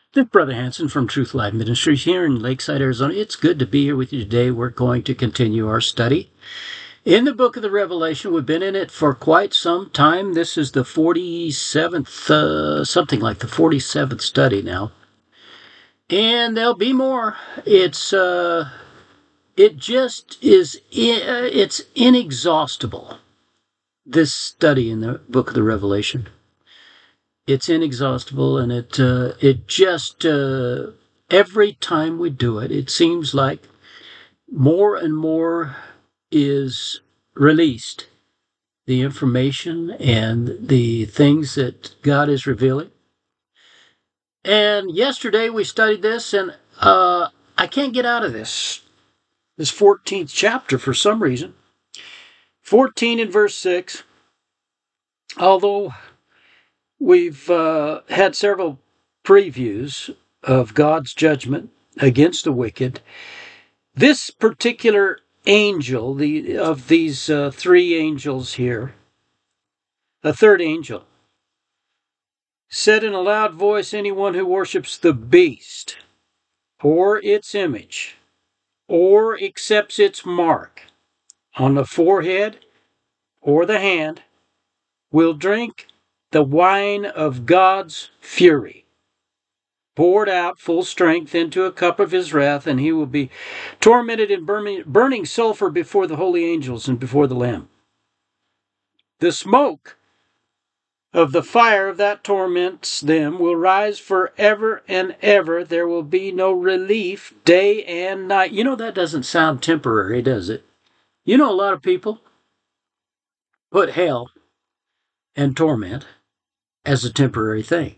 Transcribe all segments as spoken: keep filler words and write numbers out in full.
This is Brother Hanson from Truth Life Ministries here in Lakeside, Arizona. It's good to be here with you today. We're going to continue our study in the book of the Revelation. We've been in it for quite some time. This is the forty-seventh, uh, something like the forty-seventh study now. And there'll be more. It's, uh, it just is, it's inexhaustible, this study in the book of the Revelation. It's inexhaustible, and it uh, it just uh, every time we do it, it seems like more and more is released. The information and the things that God is revealing. And yesterday we studied this, and uh, I can't get out of this this fourteenth chapter for some reason. fourteen in verse six. Although We've uh, had several previews of God's judgment against the wicked. This particular angel, the of these uh, three angels here, a third angel, said in a loud voice, anyone who worships the beast or its image or accepts its mark on the forehead or the hand will drink the wine of God's fury, poured out full strength into a cup of his wrath, and he will be tormented in burning, burning sulfur before the holy angels and before the Lamb. The smoke of the fire of that torments them will rise forever and ever. There will be no relief day and night. You know, that doesn't sound temporary, does it? You know, a lot of people put hell and torment as a temporary thing.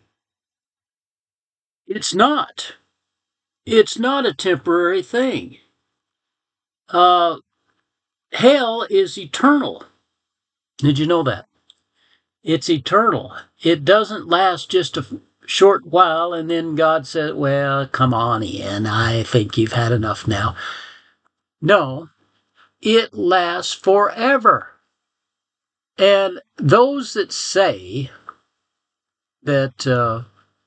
It's not. It's not a temporary thing. Uh, hell is eternal. Did you know that? It's eternal. It doesn't last just a short while and then God said, well, come on in. I think you've had enough now. No, it lasts forever. And those that say that uh,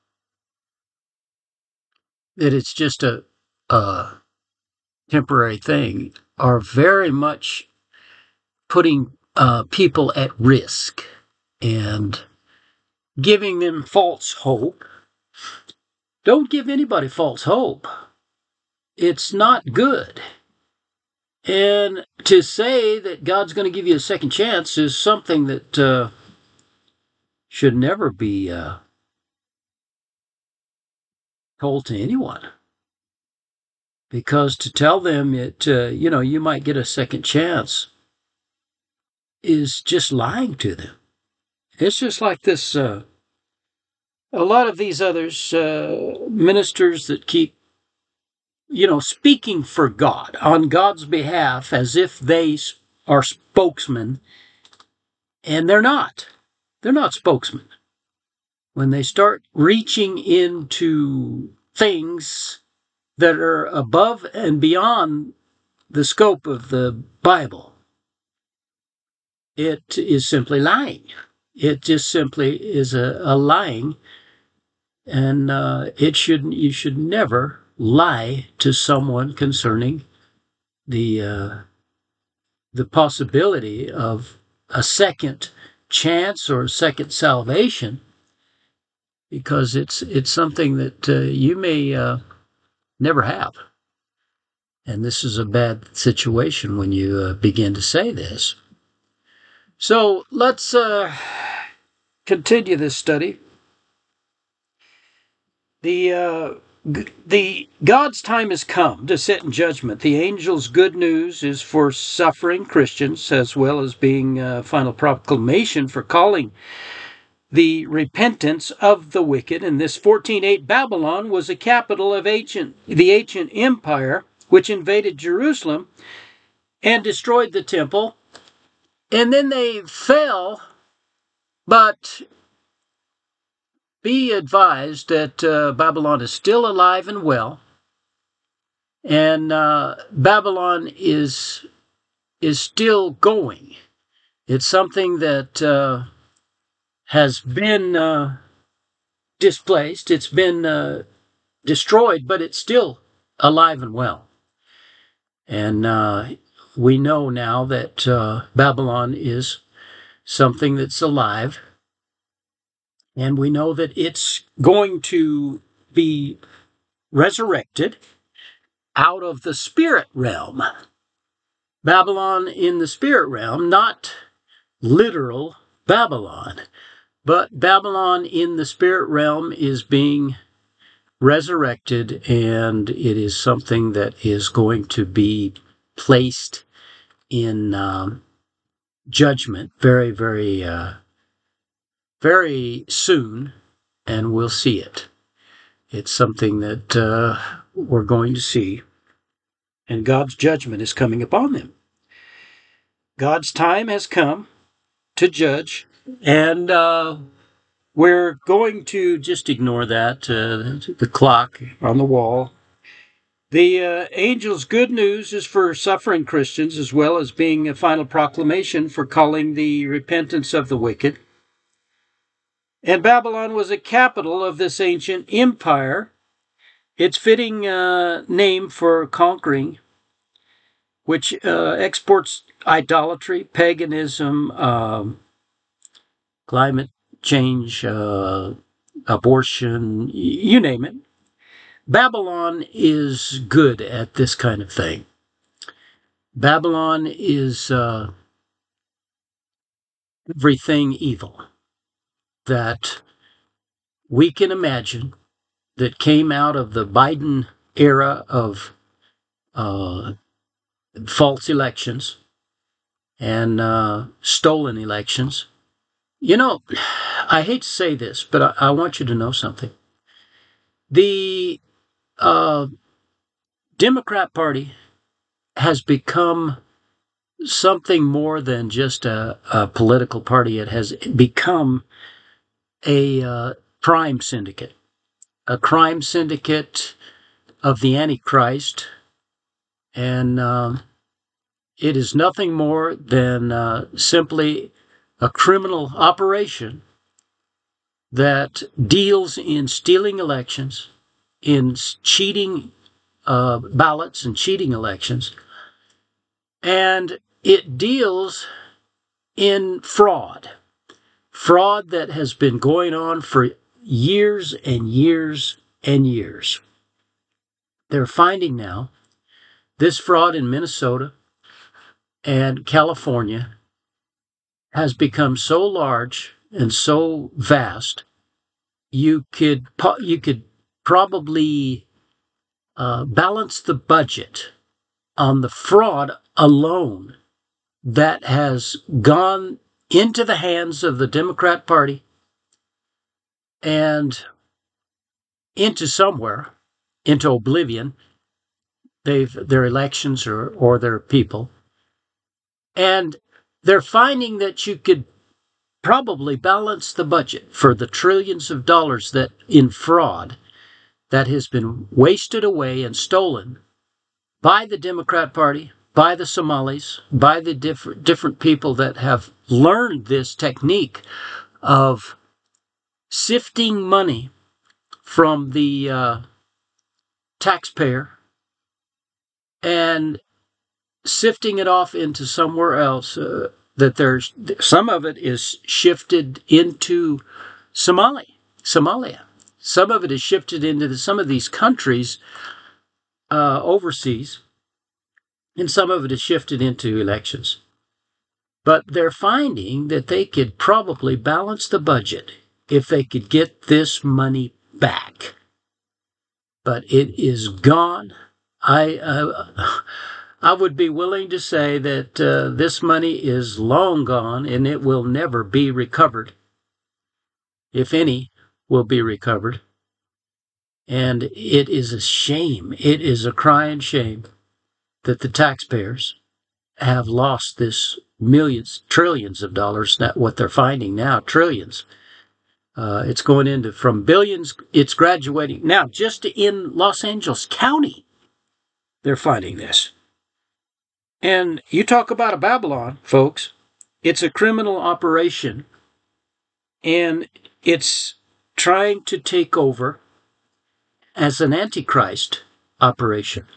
that it's just a, a temporary thing are very much putting uh, people at risk and giving them false hope. Don't give anybody false hope. It's not good. And to say that God's going to give you a second chance is something that uh, should never be uh, told to anyone. Because to tell them it, uh, you know, you might get a second chance is just lying to them. It's just like this, uh, a lot of these others, uh, ministers that keep, you know, speaking for God, on God's behalf, as if they are spokesmen, and they're not. They're not spokesmen. When they start reaching into things that are above and beyond the scope of the Bible, it is simply lying. It just simply is a, a lying, and uh, it should you should never lie to someone concerning the uh, the possibility of a second chance or a second salvation, because it's it's something that uh, you may uh, never have. And this is a bad situation when you uh, begin to say this. So let's uh, continue this study. The uh, the God's time has come to sit in judgment. The angel's good news is for suffering Christians, as well as being a final proclamation for calling the repentance of the wicked. In this fourteen eight, Babylon was a capital of ancient the ancient empire, which invaded Jerusalem and destroyed the temple. And then they fell, but be advised that uh, Babylon is still alive and well, and uh, Babylon is is still going. It's something that uh, has been uh, displaced. It's been uh, destroyed, but it's still alive and well. And uh, we know now that uh, Babylon is something that's alive. And we know that it's going to be resurrected out of the spirit realm. Babylon in the spirit realm, not literal Babylon, but Babylon in the spirit realm is being resurrected, and it is something that is going to be placed in um, judgment very, very, uh, very soon, and we'll see it. It's something that uh, we're going to see, and God's judgment is coming upon them. God's time has come to judge, and uh, we're going to just ignore that, uh, the clock on the wall. The uh, angel's good news is for suffering Christians, as well as being a final proclamation for calling the repentance of the wicked. And Babylon was a capital of this ancient empire. Its fitting uh, name for conquering, which uh, exports idolatry, paganism, um, climate change, uh, abortion, you name it. Babylon is good at this kind of thing. Babylon is uh, everything evil that we can imagine that came out of the Biden era of uh, false elections and uh, stolen elections. You know, I hate to say this, but I, I want you to know something. The uh, Democrat Party has become something more than just a, a political party. It has become a uh, crime syndicate, a crime syndicate of the Antichrist, and uh, it is nothing more than uh, simply a criminal operation that deals in stealing elections, in cheating uh, ballots and cheating elections, and it deals in fraud. Fraud that has been going on for years and years and years. They're finding now this fraud in Minnesota and California has become so large and so vast, you could you could probably uh, balance the budget on the fraud alone that has gone into the hands of the Democrat Party and into somewhere, into oblivion, they've their elections or, or their people. And they're finding that you could probably balance the budget for the trillions of dollars that in fraud that has been wasted away and stolen by the Democrat Party, by the Somalis, by the different different people that have learned this technique of sifting money from the uh, taxpayer and sifting it off into somewhere else. Uh, that there's some of it is shifted into Somalia, Somalia. Some of it is shifted into the, some of these countries uh, overseas, and some of it is shifted into elections. But they're finding that they could probably balance the budget if they could get this money back. But it is gone. I uh, I would be willing to say that uh, this money is long gone and it will never be recovered, if any will be recovered. And it is a shame. It is a crying shame that the taxpayers have lost this millions, trillions of dollars. Not what they're finding now, trillions. Uh, it's going into from billions. It's graduating now just in Los Angeles County. They're finding this. And you talk about a Babylon, folks. It's a criminal operation. And it's trying to take over as an antichrist operation.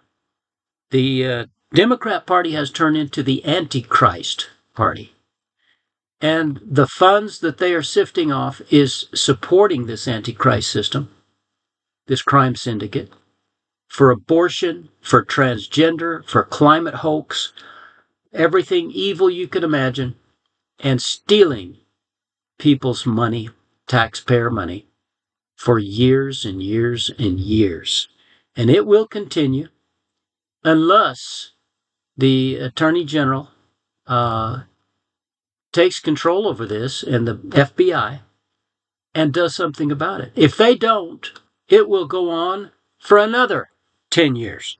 The uh, Democrat Party has turned into the Antichrist Party. And the funds that they are sifting off is supporting this Antichrist system, this crime syndicate, for abortion, for transgender, for climate hoax, everything evil you could imagine, and stealing people's money, taxpayer money, for years and years and years. And it will continue unless the Attorney General uh, takes control over this and the F B I and does something about it. If they don't, it will go on for another ten years.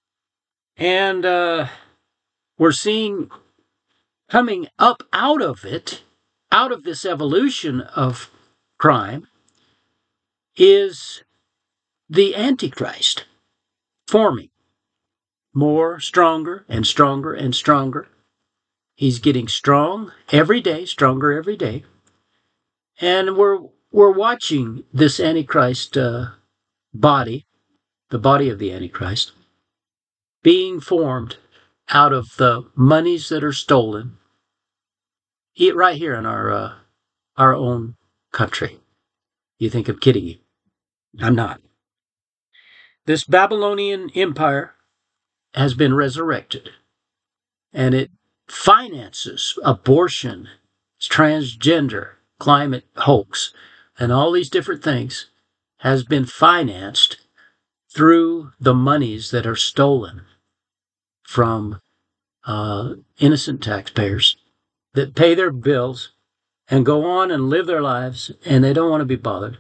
And uh, we're seeing coming up out of it, out of this evolution of crime, is the Antichrist forming more, stronger, and stronger, and stronger. He's getting strong every day, stronger every day. And we're we're watching this Antichrist uh, body, the body of the Antichrist, being formed out of the monies that are stolen right here in our uh, our own country. You think I'm kidding you? I'm not. This Babylonian empire has been resurrected, and it finances abortion, transgender, climate hoax, and all these different things has been financed through the monies that are stolen from uh, innocent taxpayers that pay their bills and go on and live their lives, and they don't want to be bothered.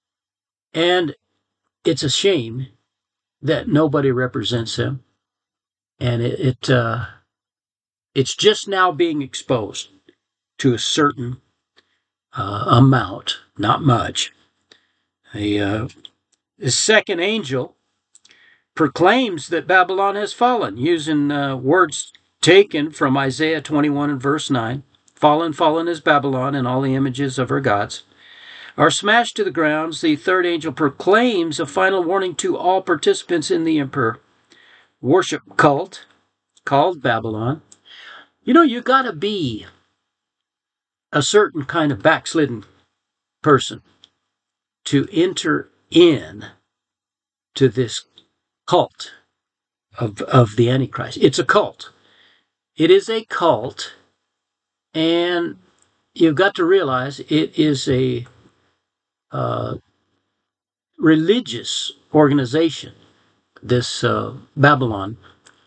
And it's a shame that nobody represents them, and it, it uh, it's just now being exposed to a certain uh, amount, not much. The, uh, the second angel proclaims that Babylon has fallen, using uh, words taken from Isaiah twenty-one and verse nine. Fallen, fallen is Babylon, and all the images of her gods are smashed to the grounds. The third angel proclaims a final warning to all participants in the emperor worship cult called Babylon. You know, you got to be a certain kind of backslidden person to enter in to this cult of, of the Antichrist. It's a cult. It is a cult, and you've got to realize it is a uh, religious organization, this uh, Babylon,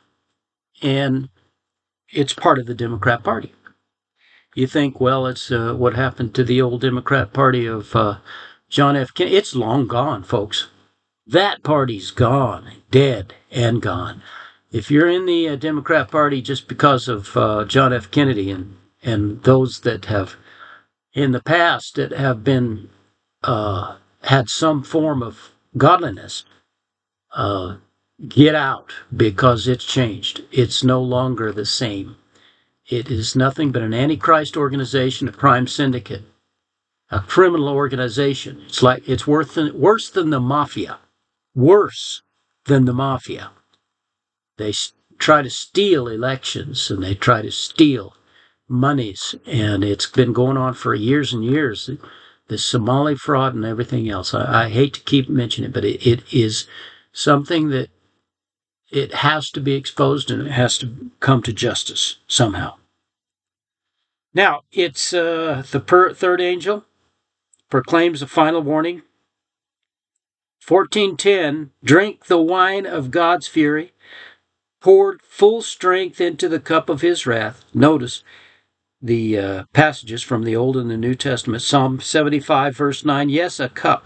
and it's part of the Democrat Party. You think, well, it's uh, what happened to the old Democrat Party of uh, John F. Kennedy. It's long gone, folks. That party's gone, dead and gone. If you're in the uh, Democrat Party just because of uh, John F. Kennedy and, and those that have, in the past, that have been, uh, had some form of godliness, uh, get out, because it's changed. It's no longer the same. It is nothing but an Antichrist organization, a crime syndicate, a criminal organization. It's like it's worse than, worse than the mafia. Worse than the mafia. They s- try to steal elections, and they try to steal monies, and it's been going on for years and years. The Somali fraud and everything else. I, I hate to keep mentioning it, but it, it is something that it has to be exposed, and it has to come to justice somehow. Now, it's uh, the per- third angel proclaims a final warning. fourteen ten, drink the wine of God's fury, poured full strength into the cup of his wrath. Notice the uh, passages from the Old and the New Testament. Psalm seventy-five, verse nine, yes, a cup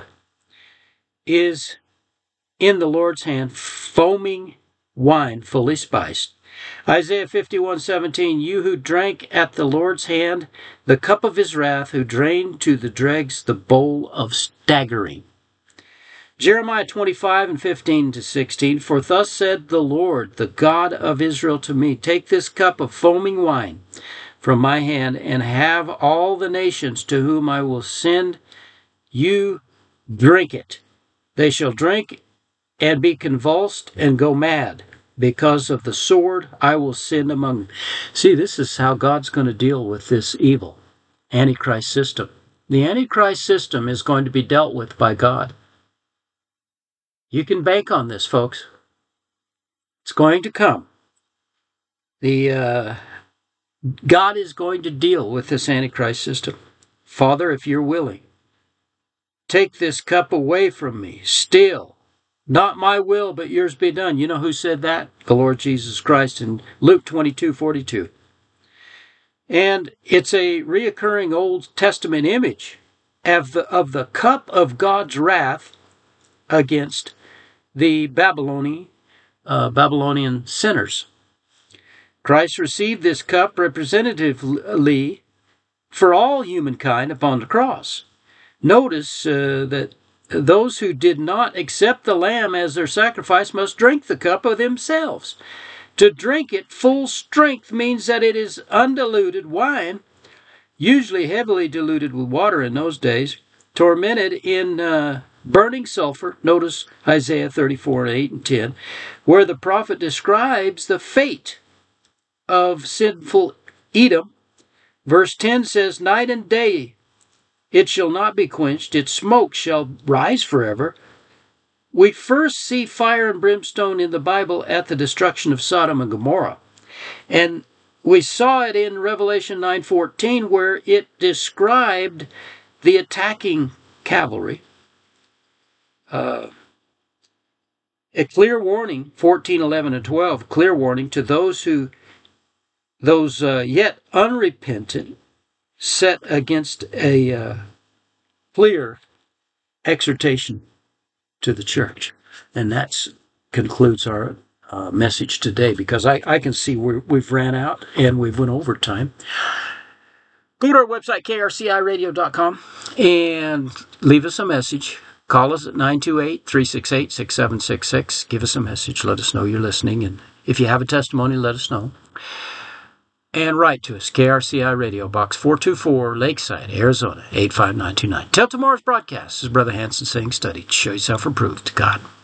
is in the Lord's hand, foaming wine fully spiced. Isaiah fifty-one seventeen, you who drank at the Lord's hand the cup of his wrath, who drained to the dregs the bowl of staggering. Jeremiah twenty-five and fifteen to sixteen, for thus said the Lord, the God of Israel, to me, take this cup of foaming wine from my hand, and have all the nations to whom I will send you drink it. They shall drink and be convulsed and go mad. Because of the sword I will send among them. See, this is how God's going to deal with this evil Antichrist system. The Antichrist system is going to be dealt with by God. You can bank on this, folks. It's going to come. The uh, God is going to deal with this Antichrist system. Father, if you're willing, take this cup away from me. Still, not my will, but yours be done. You know who said that? The Lord Jesus Christ in Luke twenty-two forty-two. And it's a reoccurring Old Testament image of the, of the cup of God's wrath against the Babylonian, uh, Babylonian sinners. Christ received this cup representatively for all humankind upon the cross. Notice uh, that those who did not accept the Lamb as their sacrifice must drink the cup of themselves. To drink it full strength means that it is undiluted wine, usually heavily diluted with water in those days, tormented in uh, burning sulfur. Notice Isaiah thirty-four, eight and ten, where the prophet describes the fate of sinful Edom. Verse ten says, night and day it shall not be quenched, its smoke shall rise forever. We first see fire and brimstone in the Bible at the destruction of Sodom and Gomorrah. And we saw it in Revelation nine fourteen, where it described the attacking cavalry. Uh, a clear warning, fourteen, eleven, and twelve, clear warning to those who, those uh, yet unrepentant, set against a uh, clear exhortation to the church. And that concludes our uh, message today, because I, I can see we're, we've ran out and we've went over time. Go to our website, K R C I radio dot com, and leave us a message. Call us at nine two eight, three six eight, six seven six six. Give us a message. Let us know you're listening. And if you have a testimony, let us know. And write to us, K R C I Radio, Box four two four, Lakeside, Arizona, eight five nine two nine. Till tomorrow's broadcast, this is Brother Hanson saying, study to show yourself approved to God.